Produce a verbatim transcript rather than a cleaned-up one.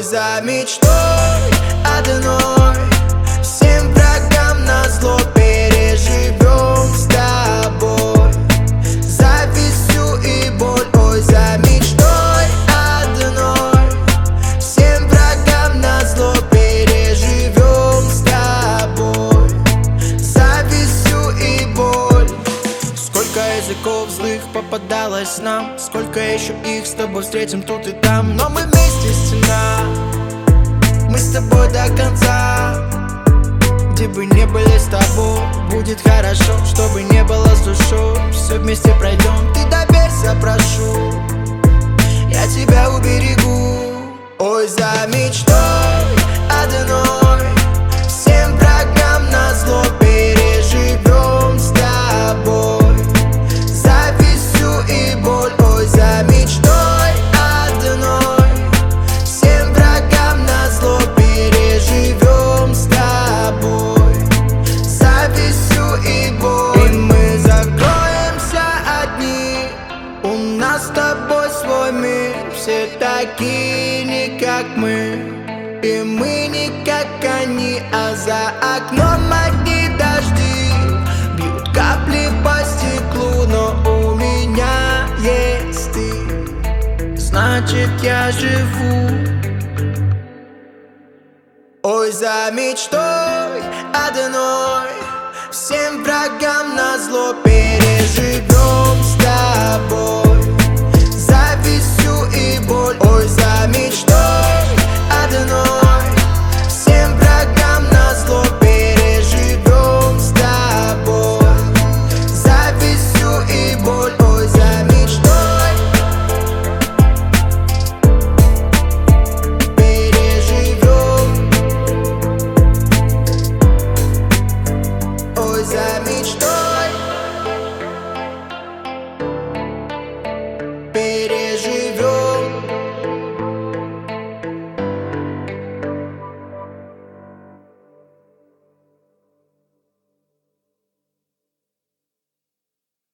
за мечтой одной, всем врагам назло переживем с тобой завистью и боль. Ой, за мечтой одной, всем врагам назло переживем с тобой завистью и боль. Сколько языков злых попадалось нам, сколько еще их с тобой встретим тут и там. Но мы вместе, стена, мы с тобой до конца. Где бы не были с тобой, будет хорошо, чтобы не было с душой. Все вместе пройдем, ты доверься, прошу, я тебя уберегу. Ой, за мечтой одной, всем врагам назло переживем с тобой завистью и боль. Ой, за мечтой одной, всем врагам назло переживем с тобой завистью и боль. И мы закроемся одни, у нас с тобой свой мир. Все такие не как мы, и мы не как они. А за окном одни дожди, бьют капли по стеклу. Но у меня есть ты, значит я живу. Ой, за мечтой одной, всем врагам назло переживем с тобой завистью и боль. Ой, за мечтой одной, всем врагам назло переживем с тобой завистью и боль. Ой, за мечтой переживем. Ой, за